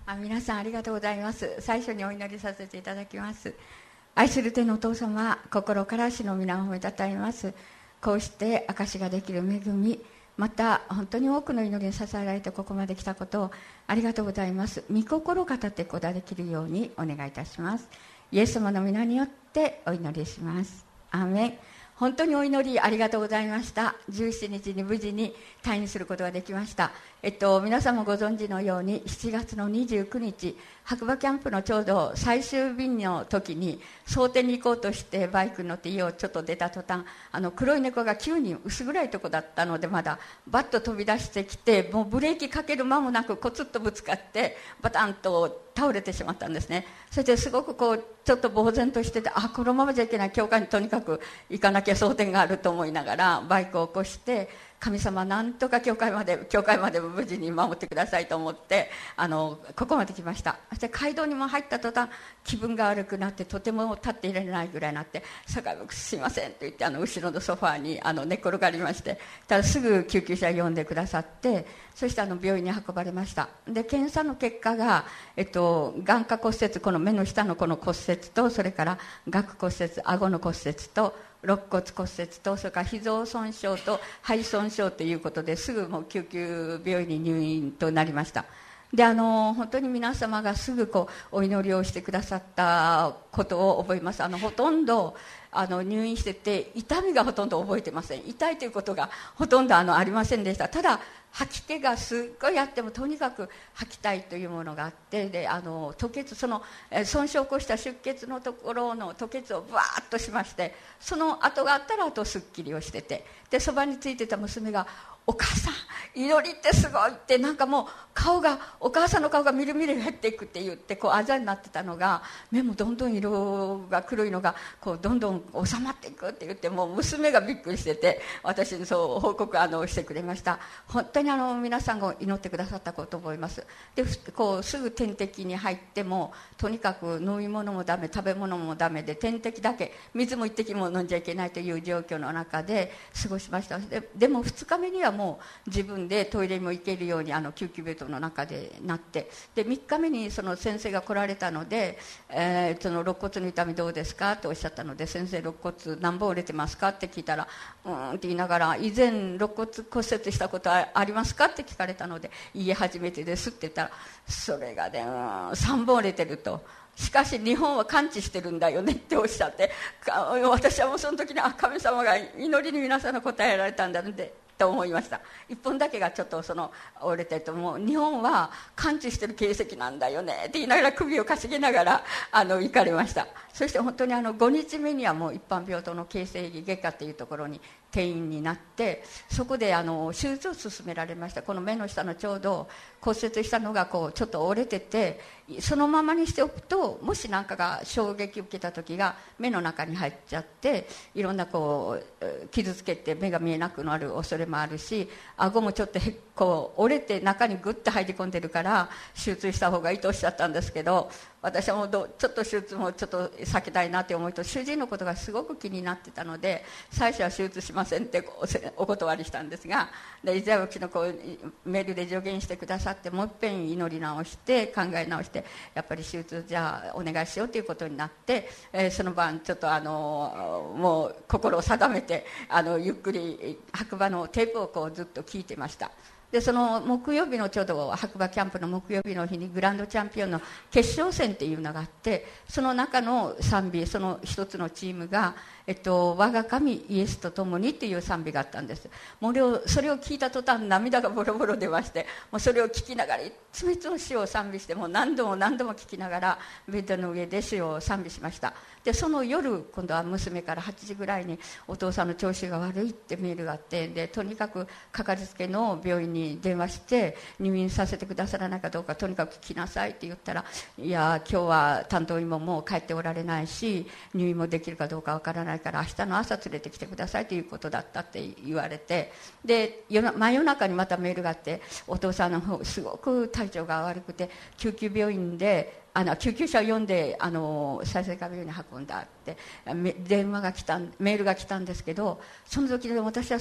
皆さんありがとうございます。最初にお祈りさせていただきます。愛する天のお父様、心から主の皆を褒めたたえます。こうして証しができる恵み、また本当に多くの祈りに支えられてここまで来たことをありがとうございます。御心を語っていくことができるようにお願いいたします。イエス様の皆によってお祈りします。アーメン。本当にお祈りありがとうございました。17日に無事に退院することができました。皆さんもご存知のように7月の29日白馬キャンプのちょうど最終便の時に蒼天に行こうとしてバイクに乗って家をちょっと出た途端、黒い猫が9人薄暗いとこだったのでまだバッと飛び出してきて、もうブレーキかける間もなくコツッとぶつかってバタンと倒れてしまったんですね。それですごくちょっと呆然としてて、このままじゃいけない、教会にとにかく行かなきゃ蒼天があると思いながらバイクを起こして、神様なんとか教会までも無事に守ってくださいと思ってここまで来ました。そして街道にも入った途端気分が悪くなってとても立っていられないぐらいになって、坂井僕すいませんと言って後ろのソファーに寝っ転がりまして、ただすぐ救急車を呼んでくださって、そして病院に運ばれました。で検査の結果が、眼下骨折、この目の下のこの骨折と、それから顎骨折、顎の骨折と肋骨骨折と、それから脾臓損傷と肺損傷ということで、すぐもう救急病院に入院となりました。で本当に皆様がすぐお祈りをしてくださったことを覚えます。ほとんど入院してて痛みがほとんど覚えてません。痛いということがほとんどありませんでした。ただ吐き気がすっごいあって、もとにかく吐きたいというものがあって、で吐血、その損傷を起こした出血のところの吐血をバーッとしまして、その跡があったらあとすっきりをしてて、でそばについてた娘がお母さん祈りってすごいって、なんかもうお母さんの顔がみるみる減っていくって言ってあざになってたのが、目もどんどん色が黒いのがどんどん収まっていくって言って、もう娘がびっくりしてて私にそう報告してくれました。本当に皆さんが祈ってくださったことを覚えます。ですぐ点滴に入ってもとにかく飲み物もダメ、食べ物もダメで、点滴だけ、水も一滴も飲んじゃいけないという状況の中で過ごしました。でも2日目にはもう自分でトイレも行けるように救急ベッドの中でなって、で3日目にその先生が来られたので、その肋骨の痛みどうですかとおっしゃったので、先生肋骨何本折れてますかって聞いたら、って言いながら、以前肋骨骨折したことはありますかって聞かれたので、いいえ初めてですって言ったら、それがね3本折れてると。しかし日本は完治してるんだよねっておっしゃって、私はもうその時に神様が祈りに皆さんの答えられたんだってと思いました。一本だけがちょっと折れてると、もう日本は完治してる形跡なんだよねって言いながら首をかしげながら行かれました。そして本当に5日目にはもう一般病棟の形成外科っていうところに転院になって、そこで手術を勧められました。この目の下のちょうど骨折したのがちょっと折れてて、そのままにしておくともし何かが衝撃を受けた時が目の中に入っちゃっていろんな傷つけて目が見えなくなる恐れもあるし、顎もちょっと折れて中にグッと入り込んでるから手術した方がいいとおっしゃったんですけど、私はもうちょっと手術もちょっと避けたいなという思いと、主治医のことがすごく気になってたので最初は手術しませんってお断りしたんですが、で以前うちのメールで助言してくださって、もう一遍祈り直して考え直して、やっぱり手術じゃあお願いしようということになって、その晩ちょっともう心を定めてゆっくり白馬のテープをずっと聞いてました。でその木曜日のちょうど白馬キャンプの木曜日の日にグランドチャンピオンの決勝戦っていうのがあって、その中の賛美、その一つのチームが我が神イエスと共にっていう賛美があったんです。もうそれを聞いた途端涙がボロボロ出まして、もうそれを聞きながらいつもいつも主を賛美して、もう何度も何度も聞きながらベッドの上で主を賛美しました。でその夜今度は娘から8時ぐらいにお父さんの調子が悪いってメールがあって、でとにかくかかりつけの病院に電話して入院させてくださらないかどうかとにかく聞きなさいって言ったら、いや今日は担当医ももう帰っておられないし入院もできるかどうかわからないから明日の朝連れてきてくださいということだったって言われて、で真夜中にまたメールがあって、お父さんの方すごく体調が悪くて救急病院で救急車を呼んで再生科病院に運んだってメールが来たんですけど、その時で私はすっ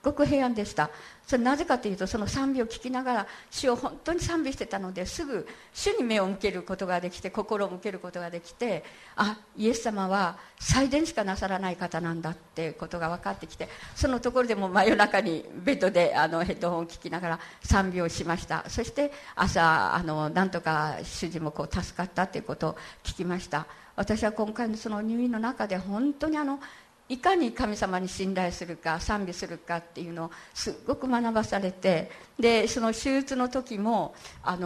ごく平安でした。それなぜかというと、その賛美を聞きながら主を本当に賛美してたので、すぐ主に目を向けることができて、心を向けることができて、イエス様は祭殿しかなさらない方なんだっていうことが分かってきて、そのところでも真夜中にベッドでヘッドホンを聞きながら賛美をしました。そして朝なんとか主人も助かったということを聞きました。私は今回のその入院の中で本当にいかに神様に信頼するか賛美するかっていうのをすごく学ばされて、でその手術の時も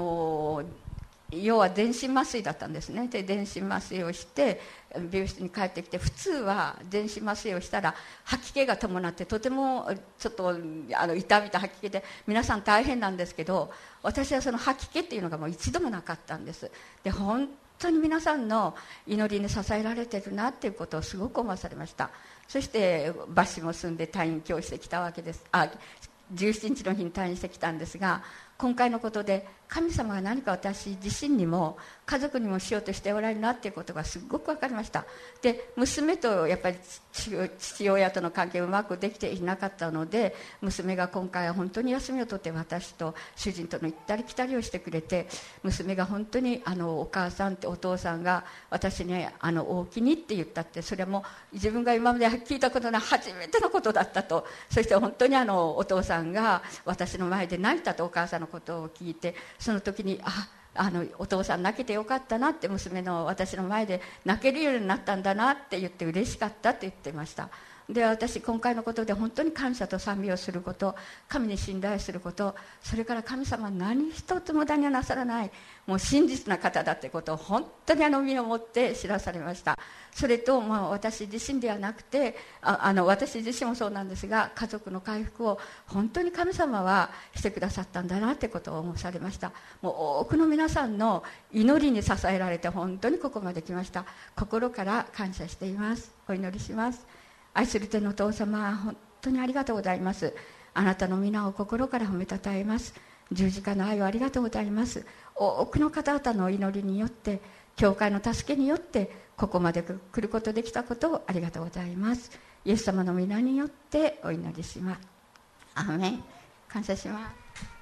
要は全身麻酔だったんですね。で全身麻酔をして病室に帰ってきて、普通は全身麻酔をしたら吐き気が伴ってとてもちょっと痛みと吐き気で皆さん大変なんですけど、私はその吐き気っていうのがもう一度もなかったんです。で本当に皆さんの祈りに支えられてるなっていうことをすごく思わされました。そしてバッシュも住んで退院今日してきたわけです。17日の日に退院してきたんですが、今回のことで神様が何か私自身にも家族にもしようとしておられるなっていうことがすごく分かりました。で娘とやっぱり父親との関係がうまくできていなかったので、娘が今回は本当に休みを取って私と主人との行ったり来たりをしてくれて、娘が本当にお母さんってお父さんが私におおきにって言ったって、それはもう自分が今まで聞いたことの初めてのことだったと。そして本当にお父さんが私の前で泣いたと、お母さんのことを聞いて、その時にお父さん泣けてよかったなって、娘の私の前で泣けるようになったんだなって言って嬉しかったって言ってました。で私今回のことで本当に感謝と賛美をすること、神に信頼すること、それから神様は何一つ無駄にはなさらない、もう真実な方だってことを本当に身をもって知らされました。それと、私自身ではなくて私自身もそうなんですが、家族の回復を本当に神様はしてくださったんだなってことを思されました。もう多くの皆さんの祈りに支えられて本当にここまで来ました。心から感謝しています。お祈りします。愛する天のお父様、本当にありがとうございます。あなたの皆を心から褒めたたえます。十字架の愛をありがとうございます。多くの方々の祈りによって、教会の助けによってここまで来ることできたことをありがとうございます。イエス様の皆によってお祈りします。アーメン。感謝します。